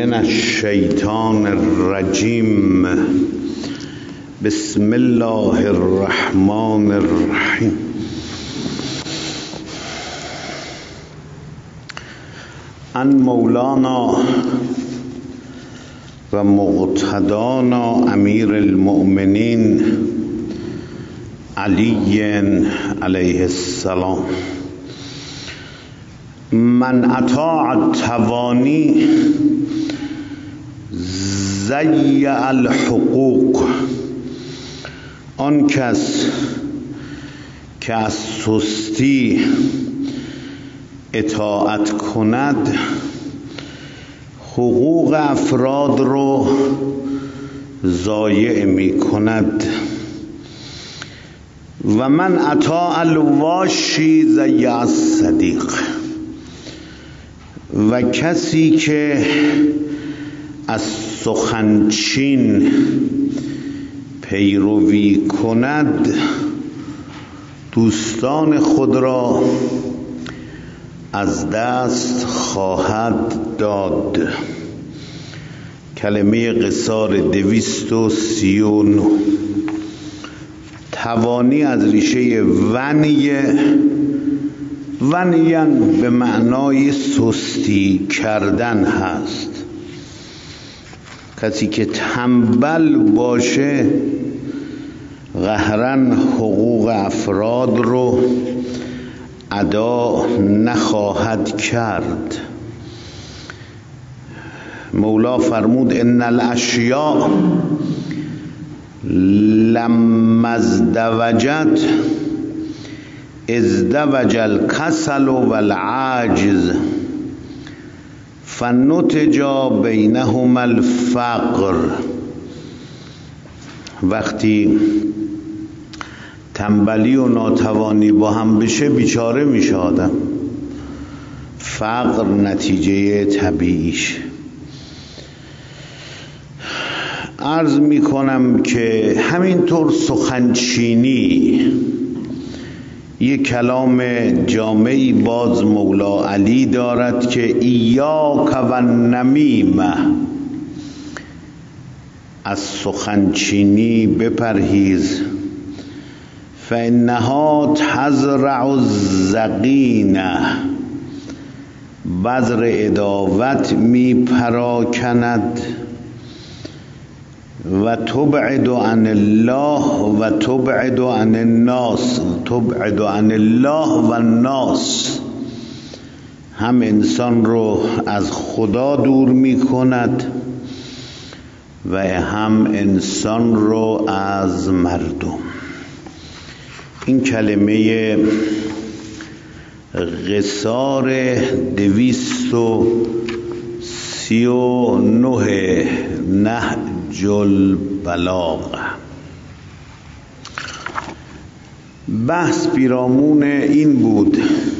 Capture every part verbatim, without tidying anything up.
من الشیطان الرجیم. بسم الله الرحمن الرحیم. ان مولانا و مقتدانا امیر المؤمنین علی علیه السلام من اطاع التوانی ضیع الحقوق. آن کس که از سستی اطاعت کند حقوق افراد رو ضایع می کند. و من اطاع الواشی ضیع الصدیق. و کسی که از سخنچین پیروی کند دوستان خود را از دست خواهد داد. کلمه قصار دویست و سی و نه. توانی از ریشه ونیه، ونیان به معنای سستی کردن هست. کسی که تنبل باشه قهرن حقوق افراد رو ادا نخواهد کرد. مولا فرمود ان الاشیاء لما ازدوجت ازدوج الکسل والعجز فنتج بینهما الفقر. وقتی تنبلی و ناتوانی با هم بشه بیچاره میشه آدم. فقر نتیجه طبیعیش. عرض میکنم که همینطور سخنچینی یک کلام جامعی باز مولا علی دارد که ایاک و النمیمه، از سخنچینی بپرهیز. فانها تزرع الضغینه، بذر عداوت می پراکند. و تبعد عن الله و تبعد عن الناس، تبعد عن الله و الناس، هم انسان رو از خدا دور می کند و هم انسان رو از مردم. این کلمه قصار دویست و سی و نه نهج البلاغه. بحث پیرامون این بود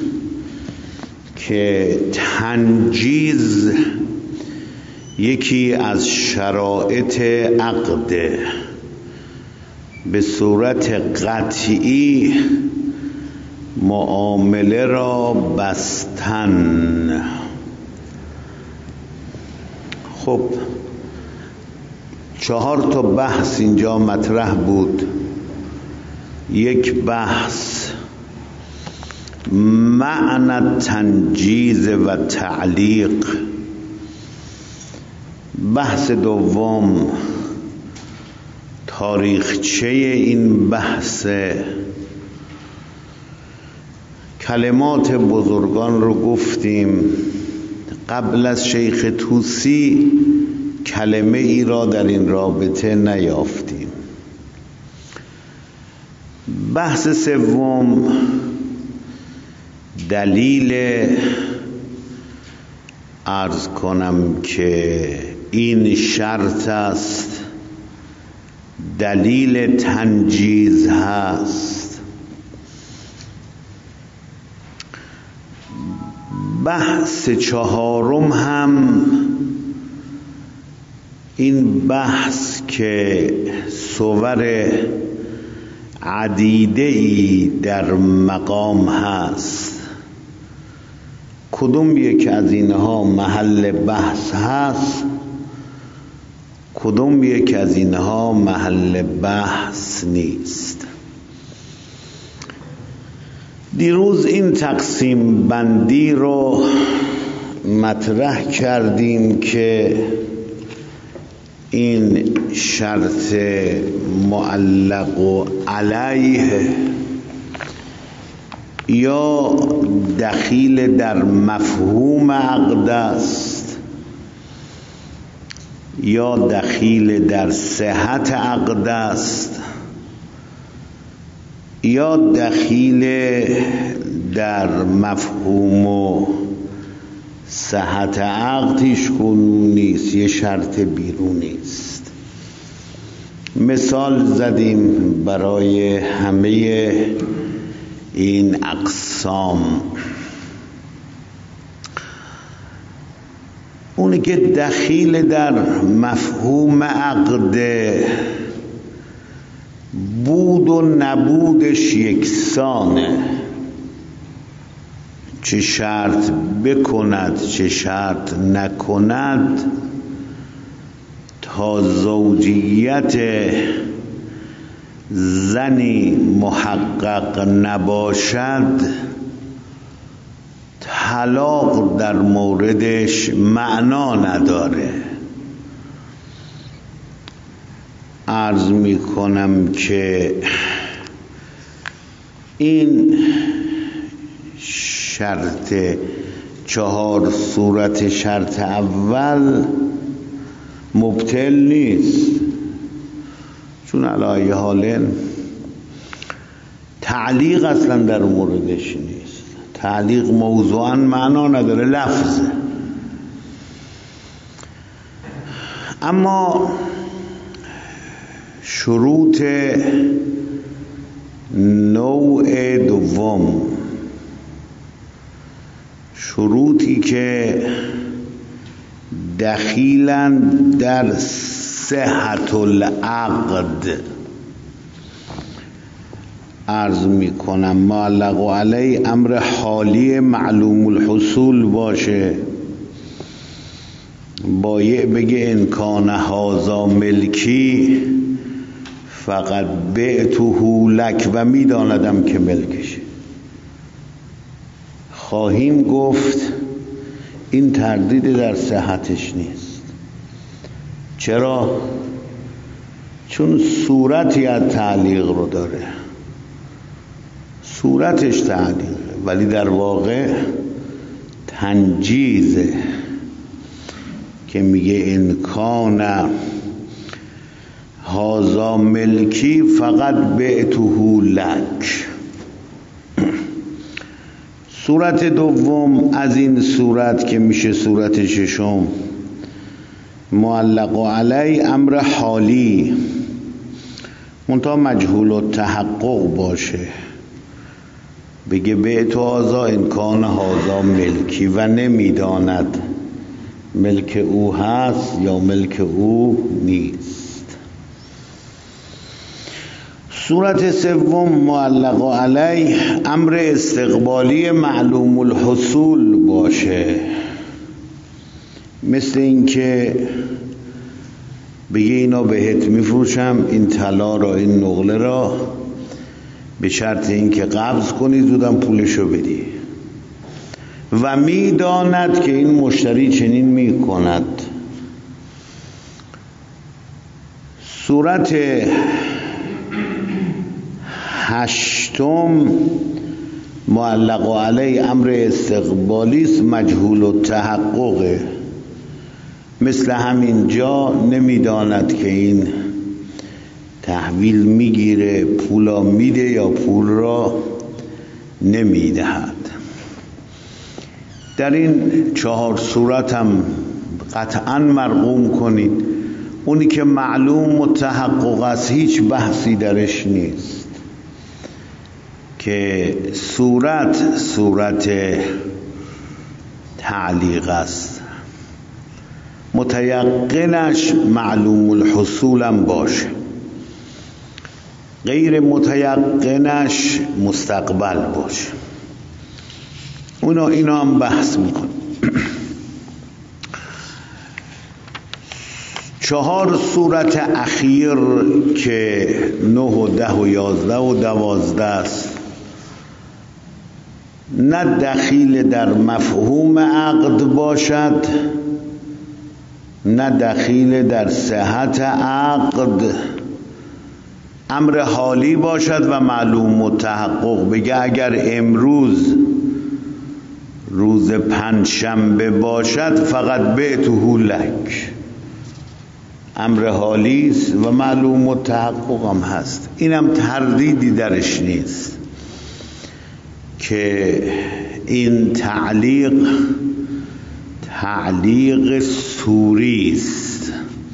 که تنجیز یکی از شرایط عقده، به صورت قطعی معامله را بستن. خب چهار تا بحث اینجا مطرح بود. یک بحث معنی تنجیز و تعلیق. بحث دوم تاریخچه این بحث. کلمات بزرگان رو گفتیم. قبل از شیخ طوسی کلمه ای را در این رابطه نیافتیم. بحث سوم دلیل، عرض کنم که این شرط است، دلیل تنجیز هست. بحث چهارم هم این بحث که صور عدیده ای در مقام هست، کدوم یک از اینها محل بحث هست کدوم یک از اینها محل بحث نیست. دیروز این تقسیم بندی رو مطرح کردیم که این شرط معلق و علیه یا دخیل در مفهوم عقد است یا دخیل در صحت عقد است یا دخیل در مفهوم و صحت عقدش کنون نیست، یه شرط بیرونی است. مثال زدیم برای همه این اقسام. اونی که دخیل در مفهوم عقد بود و نبودش یکسانه، چه شرط بکند چه شرط نکند، تا زوجیت زنی محقق نباشد طلاق در موردش معنا نداره. عرض می کنم که این شرط چهار صورت شرط اول مبطل نیست، چون علی حال تعلیق اصلا در موردش نیست. تعلیق موضوعا معنا نداره، لفظ. اما شروط نوع دوم، شروطی که دخیلن در صحت العقد، عرض می کنم معلق علی امر حالی معلوم الحصول باشه، بایع بگه ان کان هذا ملکی فقط بعته لک و می داندم که ملکشه. خواهیم گفت این تردید در صحتش نیست. چرا؟ چون صورتی از تعلیق رو داره، صورتش تعلیقه ولی در واقع تنجیزه که میگه ان کان هذا ملکی فقط بعته لک. صورت دوم از این صورت که میشه صورت ششم، معلق علی امر حالی منتها مجهول التحقق باشه، بگه بعت هذا ان کان هذا ملکی و نمیداند ملک او هست یا ملک او نیست. صورت سوم معلق علی امر استقبالی معلوم الحصول باشه، مثل این که بگه اینا بهت میفروشم، این طلا را این نقله را، به شرط این که قبض کنی زودم پولشو بدی، و میداند که این مشتری چنین میکند. صورت هشتم معلق علی امر استقبالی است، مجهول التحققه، مثل همین جا نمیداند که این تحویل میگیره پولا میده یا پول را نمیدهد. در این چهار صورت هم قطعا مرقوم کنید. اونی که معلوم متحقق است هیچ بحثی درش نیست، که صورت صورت تعلیق است، متیقنش معلوم الحصول هم باشه، غیر متیقنش مستقبل باشه. اونا اینا هم بحث میکن. چهار صورت اخیر که نه و ده و یازده و دوازده است نه دخیل در مفهوم عقد باشد نه دخیل در صحت عقد، امر حالی باشد و معلوم و تحقق. بگه اگر امروز روز پنجشنبه باشد فقط بعته لک، امر حالی است و معلوم و تحقق هم هست. اینم تردیدی درش نیست که این تعلیق تعلیق سوری است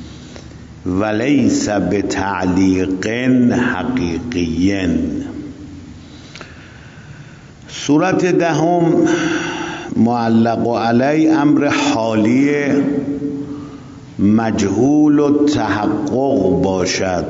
ولیس به تعلیق حقیقی. صورت دهم معلق علی امر حالی مجهول و تحقق باشد،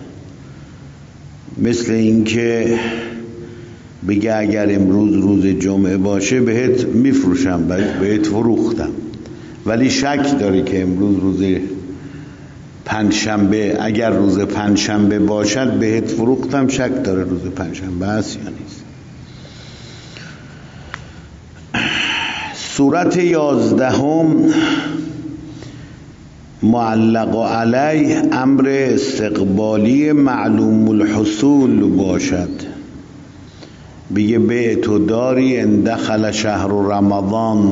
مثل اینکه بگه اگر امروز روز جمعه باشه بهت میفروشم، بهت فروختم، ولی شک داری که امروز روز پنجشنبه، اگر روز پنجشنبه باشد بهت فروختم، شک داره روز پنجشنبه است یا نیست. صورت یازدهم معلق علی امر استقبالی معلوم الحصول باشد، بگه بیت و داری ان دخل شهر رمضان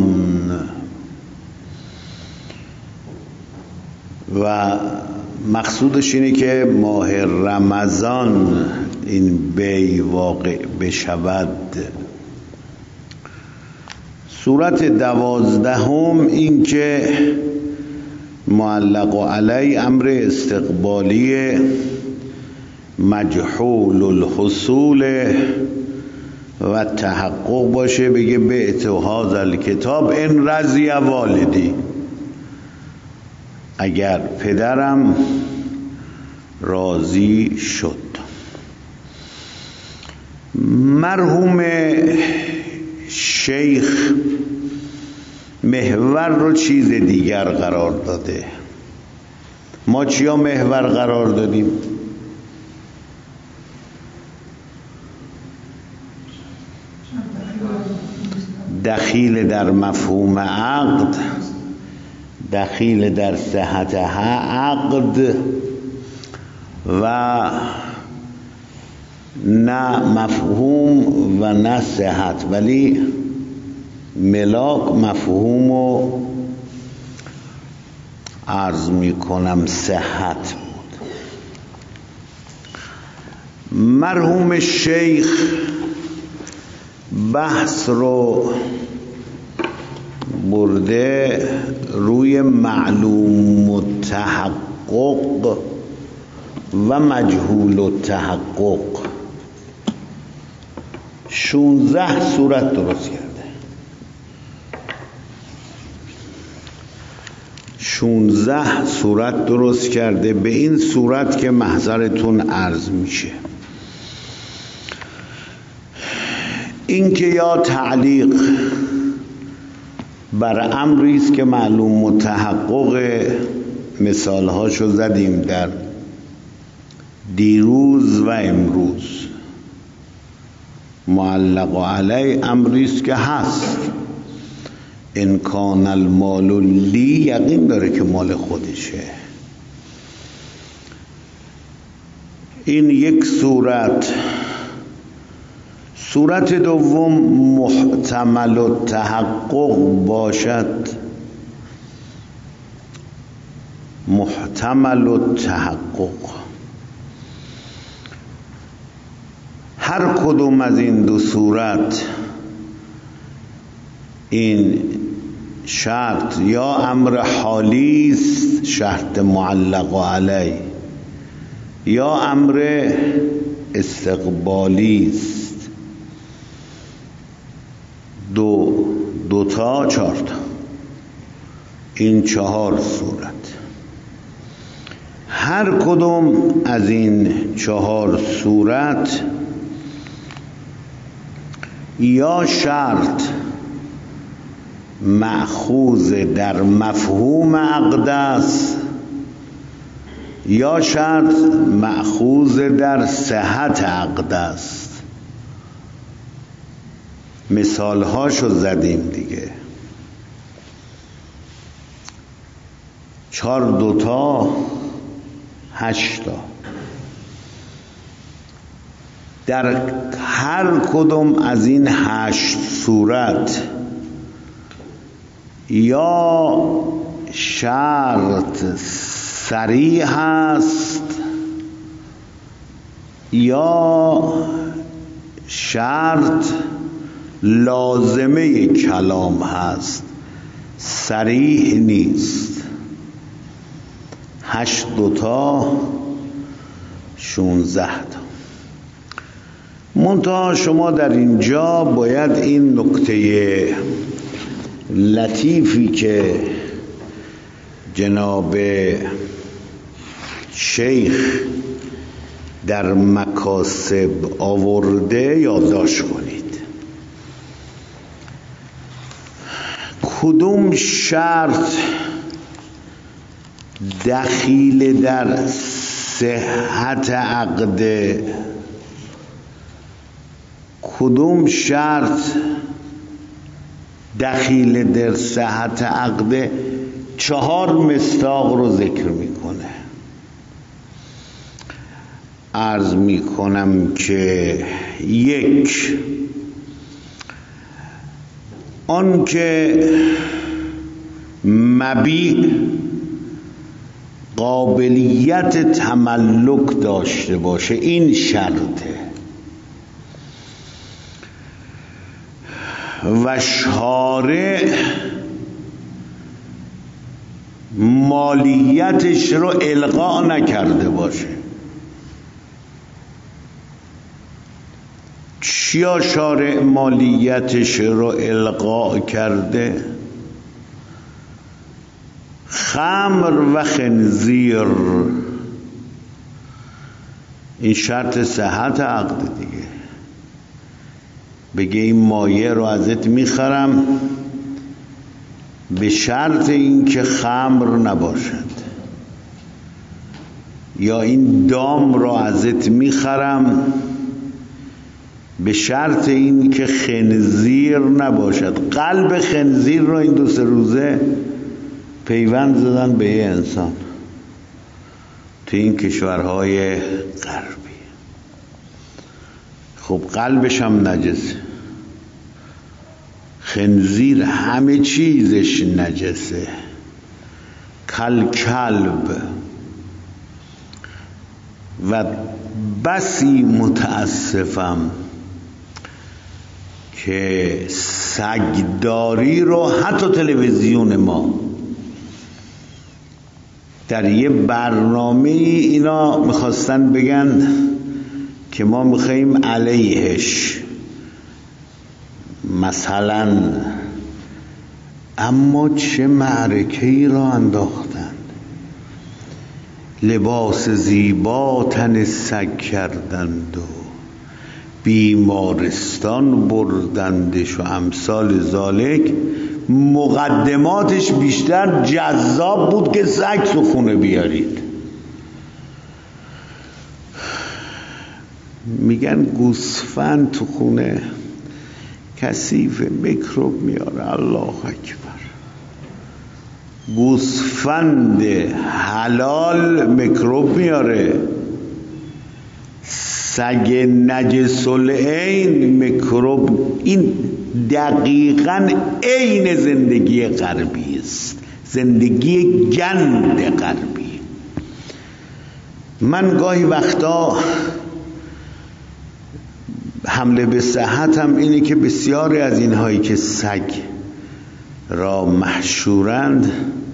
و مقصودش اینه که ماه رمضان این بی واقع بشود. صورت دوازدهم این که معلق علی امر استقبالی مجهول الحصول و تحقق باشه، بگه بعت هذا الکتاب ان رضی والدی، اگر پدرم راضی شد. مرحوم شیخ محور رو چیز دیگر قرار داده، ما چیا محور قرار دادیم؟ دخیل در مفهوم عقد، دخیل در صحت عقد و نه مفهوم و نه صحت، ولی ملاک مفهوم و عرض می کنم صحت بود. مرحوم شیخ بحث رو برده روی معلوم و تحقق و مجهول و تحقق، شونزده صورت درست کرده، شونزده صورت درست کرده به این صورت که محضرتون عرض میشه. این که یا تعلیق بر امری است که معلوم و تحقق، مثالهاشو زدیم در دیروز و امروز. معلق علی امری است که هست، ان کان المال لی، یقین داره که مال خودشه. این یک صورت. صورت دوم محتمل و تحقق باشد، محتمل و تحقق. هر کدوم از این دو صورت این شرط یا امر حالی است، شرط معلق علی، یا امر استقبالی است. دو دو تا چهار تا، این چهار صورت. هر کدوم از این چهار صورت یا شرط مأخوذ در مفهوم عقد است یا شرط مأخوذ در صحت عقد است. مثالهاشو زدیم دیگه. چهار دوتا هشتا، در هر کدوم از این هشت صورت یا شرط صریح است یا شرط لازمه کلام هست، صریح نیست. هشت دوتا شونزده تا. منتها شما در اینجا باید این نکته لطیفی که جناب شیخ در مکاسب آورده یادداشت کنید. کدوم شرط دخیل در صحت عقد، کدوم شرط دخیل در صحت عقد، چهار مصداق رو ذکر میکنه. عرض میکنم که یک، آن که مبیع قابلیت تملک داشته باشه، این شرطه. و شارع مالیتش رو القا نکرده باشه. چیا شارع مالیتش رو القا کرده؟ خمر و خنزیر. این شرط صحت عقد دیگه. بگه این مایه رو ازت میخرم به شرط اینکه خمر نباشد، یا این دام رو ازت میخرم به شرط اینکه خنزیر نباشد. قلب خنزیر رو این دو سه روزه پیوند زدن به یه انسان تو این کشورهای غربی. خب قلبش هم نجسه، خنزیر همه چیزش نجسه، کل کلب. و بسی متاسفم که سگداری رو حتی تلویزیون ما در یه برنامه اینا میخواستن بگن که ما میخواییم علیهش مثلا، اما چه معرکه‌ای را انداختند. لباس زیبا تن سگ کردند و بیمارستان بردندش و امثال ذالک. مقدماتش بیشتر جذاب بود که سگ تو خونه بیارید. میگن گوسفند تو خونه کثیف، میکروب میاره. الله اکبر. گوسفند حلال میکروب میاره، سگ نجس العین میکروب. این دقیقاً عین زندگی غربی است، زندگی گند غربی. من گاهی وقتا حمله به صحت هم اینه که بسیاری از اینهایی که سگ را محشورند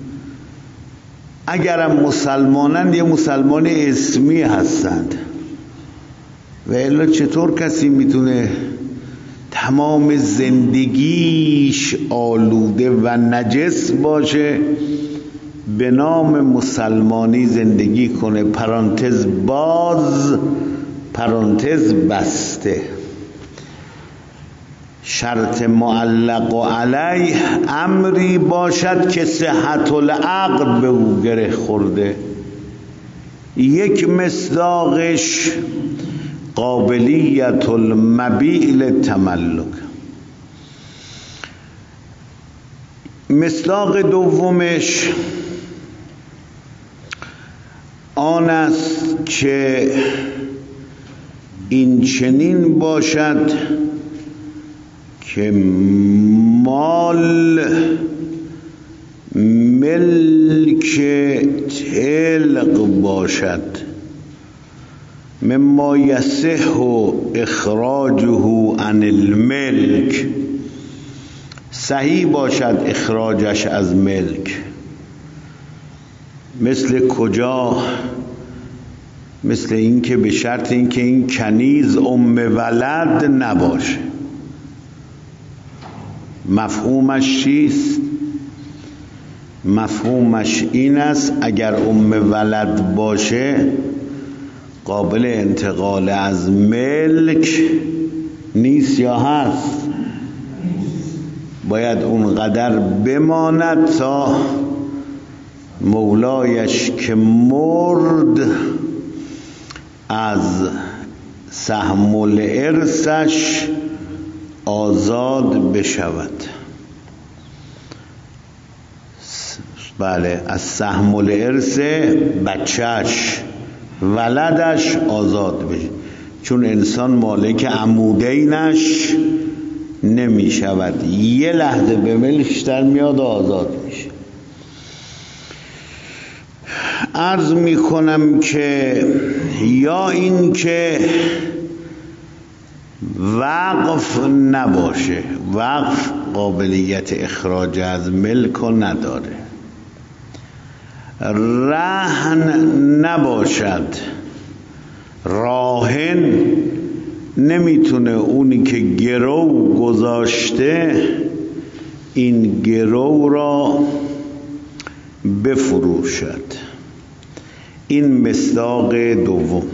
اگرم مسلمانند یه مسلمان اسمی هستند. و الا چطور کسی میتونه تمام زندگیش آلوده و نجس باشه به نام مسلمانی زندگی کنه؟ پرانتز باز پرانتز بسته. شرط معلق و علیه امری باشد که صحت العقد به او گره خورده. یک مصداقش قابلیت المبیع للتملک. مصداق دومش آن است که این چنین باشد که مال ملک تلق باشد، مما یصح اخراجه عن الملک، صحیح باشد اخراجش از ملک. مثل کجا؟ مثل این که به شرط این که این کنیز ام ولد نباشه. مفهومش چیست؟ مفهومش این است اگر ام ولد باشه قابل انتقال از ملک نیست یا هست؟ باید اونقدر بماند تا مولایش که مرد از سهم الارثش آزاد بشود. بله، از سهم الارث بچهش ولدش آزاد بشه، چون انسان مالک عمودینش نمی شود، یه لحظه به ملکش در میاد و آزاد میشه. عرض می کنم که یا این که وقف نباشه، وقف قابلیت اخراج از ملک نداره، رهن نباشد، راهن نمیتونه اونی که گرو گذاشته این گرو را بفروشد. این مصداق دوم.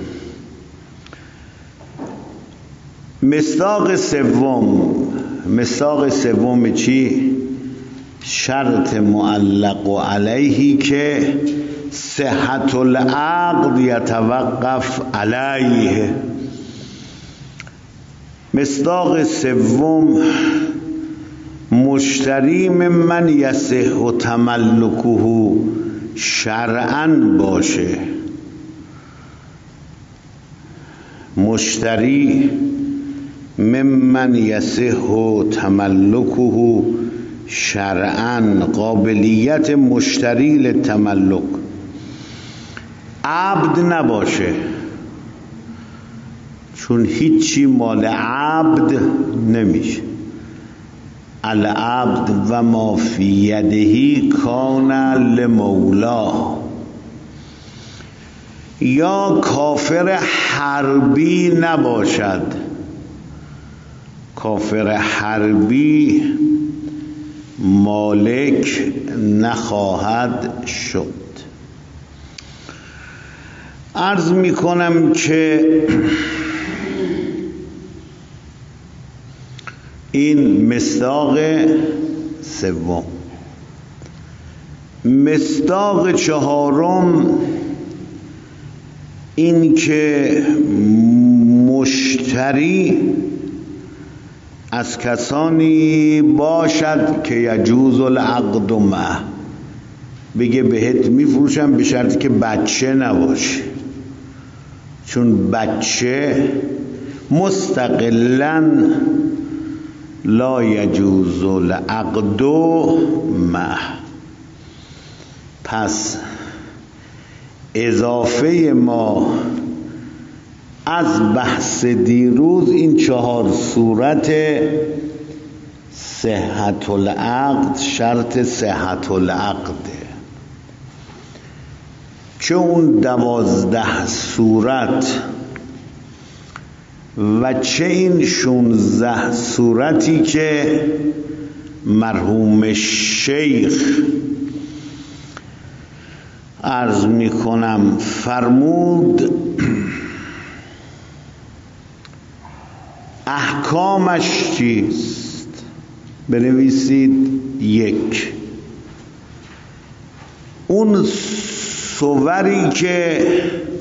مصداق سوم، مصداق سوم چی؟ شرط معلق علیه که صحت العقد یتوقف علیه. مصداق سوم مشتری من یصح تملکه شرعاً باشه. مشتری ممن یصح تملکه شرعاً، قابلیت مشتری للتملک. عبد نباشه، چون هیچی مال عبد نمیشه. العبد و ما فی یده کان لمولا. یا کافر حربی نباشد، کافر حربی مالک نخواهد شد. عرض می کنم که این مصداق سوم. مصداق چهارم این که مشتری از کسانی باشد که یجوز العقد معه، بگه بهت میفروشم به شرطی که بچه نباشه، چون بچه مستقلاً لا یجوز العقد معه. پس اضافه ما از بحث دیروز این چهار صورت صحت العقد، شرط صحت العقده، چه اون دوازده صورت و چه این شونزده صورتی که مرحوم شیخ عرض می کنم فرمود احکامش چیست. بنویسید. یک، اون صوری که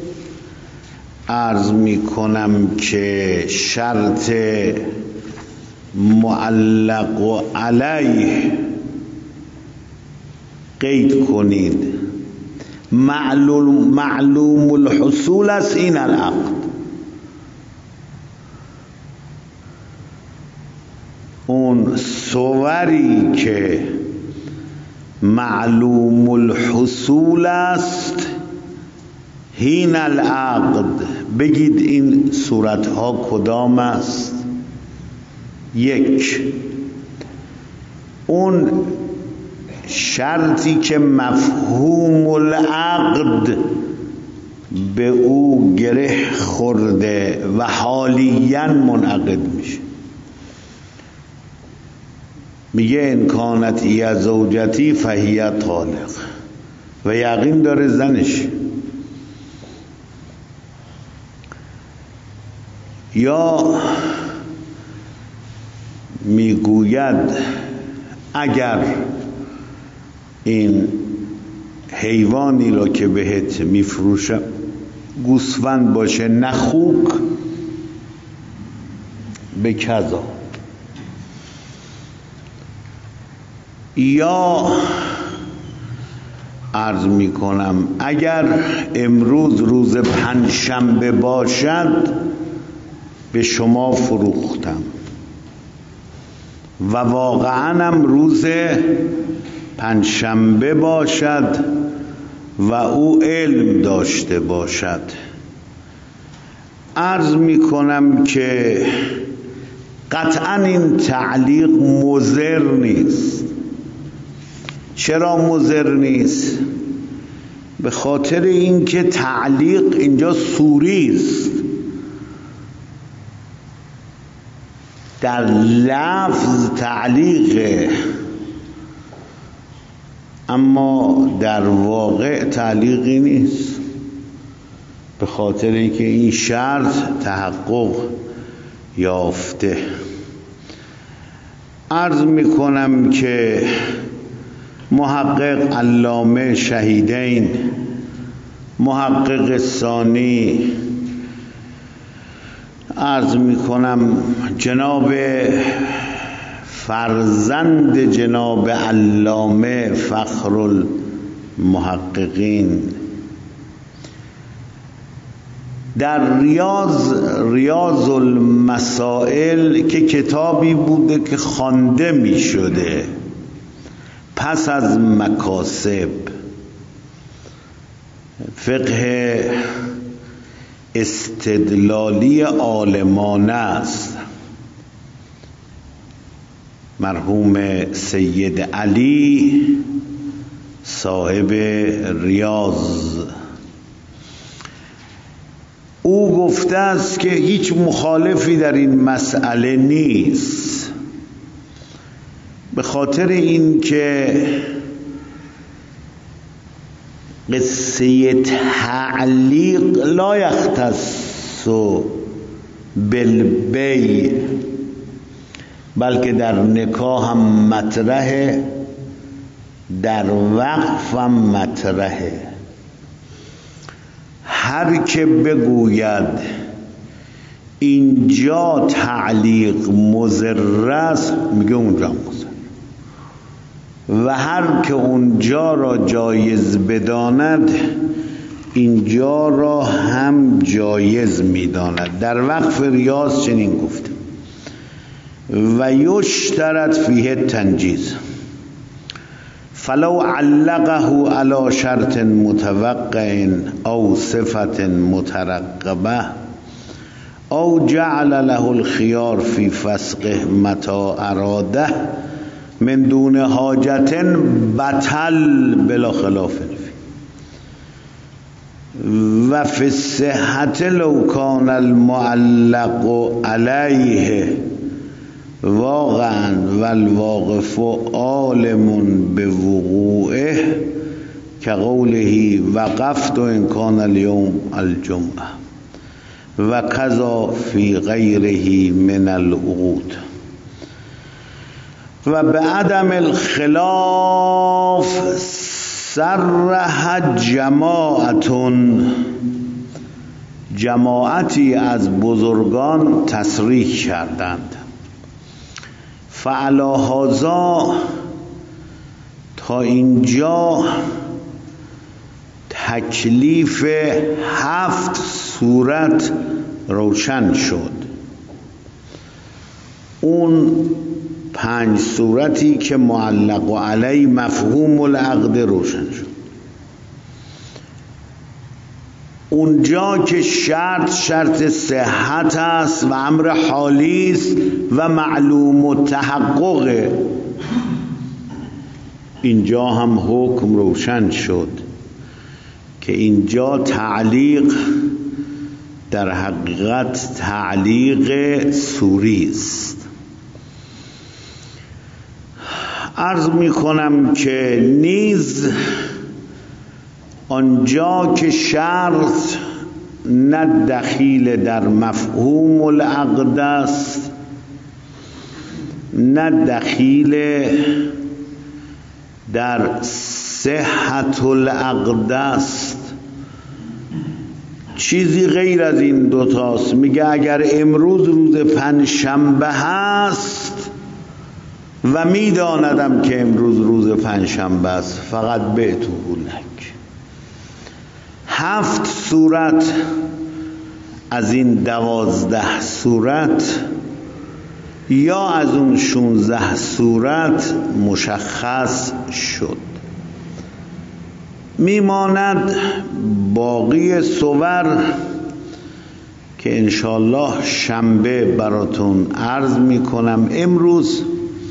عرض می کنم که شرط معلق و علیه قید کنید. معلوم, معلوم الحصول است این العقد. اون صوری که معلوم الحصول است هین العقد، بگید این صورتها کدام است؟ یک، اون شرطی که مفهوم العقد به او گره خورده و حالیاً منعقد میشه. میگه ان کانت هی زوجتی فهی طالق و یقین داره زنش. یا میگوید اگر این حیوانی را که بهت میفروشم گوسفند باشه نخوک به کذا. یا عرض می کنم اگر امروز روز پنجشنبه باشد به شما فروختم و واقعا هم روز پنجشنبه باشد و او علم داشته باشد، عرض می کنم که قطعا این تعلیق مضر نیست. چرا مضر نیست؟ به خاطر اینکه تعلیق اینجا صوری است، در لفظ تعلیقه اما در واقع تعلیقی نیست، به خاطر اینکه این شرط تحقق یافته. عرض میکنم که محقق علامه شهیدین، محقق ثانی، عرض میکنم جناب فرزند جناب علامه فخر المحققین، در ریاض ریاض المسائل که کتابی بوده که خوانده می شده پس از مکاسب، فقه استدلالی عالمانه است، مرحوم سید علی صاحب ریاض، او گفته است که هیچ مخالفی در این مسئله نیست، به خاطر این که قصه تعلیق لا یختص بالبیع، بلکه در نکاح هم مطرحه، در وقف هم مطرحه. هر که بگوید اینجا تعلیق مضر است میگه اونجا مضر، و هر که اونجا را جایز بداند اینجا را هم جایز میداند. در وقف ریاض چنین گفته و یشترط فیه تنجیز فلو علقه علی شرط متوقع او صفت مترقبه او جعل له الخيار فی فسقه متى اراده من دون حاجت بطل بلا خلاف و فی الصحت لو کان المعلق علیه واقعا والواقف عالم بوقوعه كقوله وقفت ان كان اليوم الجمعه و کذا فی غیره من العقود و به عدم الخلاف صرح جماعتون جماعتی از بزرگان تصریح کردند. فعلی هذا تا اینجا تکلیف هفت صورت روشن شد. اون پنج صورتی که معلق علی مفهوم العقد روشن شد. اونجا که شرط شرط صحت است و امر حالی است و معلوم و تحقق، اینجا هم حکم روشن شد که اینجا تعلیق در حقیقت تعلیق سوری است. عرض می کنم که نیز آنجا که شرط نه دخیل در مفهوم العقد است نه دخیل در صحت العقد است، چیزی غیر از این دوتاست. میگه اگر امروز روز پنجشنبه هست و میداندم که امروز روز پنجشنبه است فقط بعتو لک. هفت صورت از این دوازده صورت یا از اون شونزده صورت مشخص شد. میماند باقی صور که انشالله شنبه براتون عرض میکنم. امروز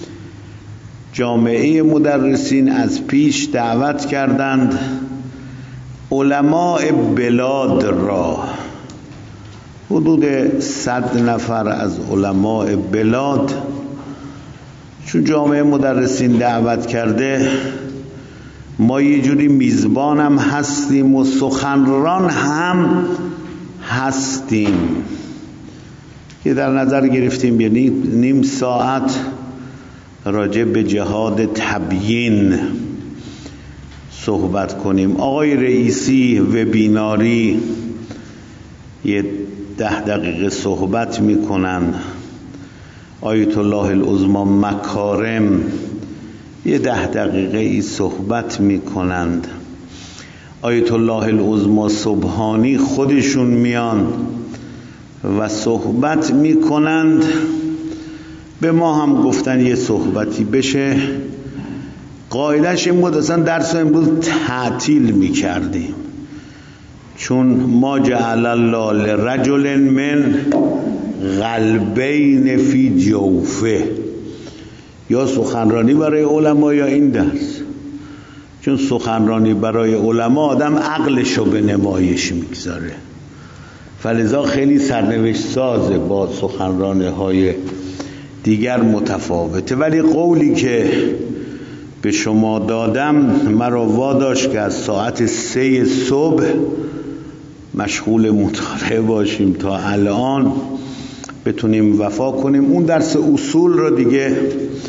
جامعه مدرسین از پیش دعوت کردند علماء بلاد را، حدود صد نفر از علماء بلاد، چون جامعه مدرسین دعوت کرده ما یه جوری میزبانم هستیم و سخنران هم هستیم که در نظر گرفتیم یعنی نیم ساعت راجع به جهاد تبیین صحبت کنیم. آقای رئیسی و بیناری یه ده دقیقه صحبت میکنن، آیت الله العظما مکارم یه ده دقیقه ای صحبت میکنند، آیت الله العظما سبحانی خودشون میان و صحبت میکنند. به ما هم گفتن یه صحبتی بشه، قاعدش این بود اصلا درس امروز تعطیل میکردیم، چون ما جعل الله لرجل من قلبین فی جوفه، یا سخنرانی برای علما یا این درس. چون سخنرانی برای علما آدم عقلشو به نمایش میگذاره، فلذا خیلی سرنوشت سازه، با سخنرانی های دیگر متفاوته. ولی قولی که به شما دادم مرا واداشت که از ساعت سه صبح مشغول مطالعه باشیم تا الان بتونیم وفا کنیم. اون درس اصول را دیگه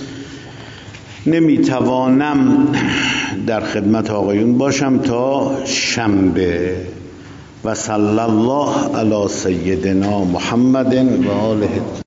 نمیتوانم در خدمت آقایون باشم تا شنبه. و صلی الله علی سیدنا محمد و آله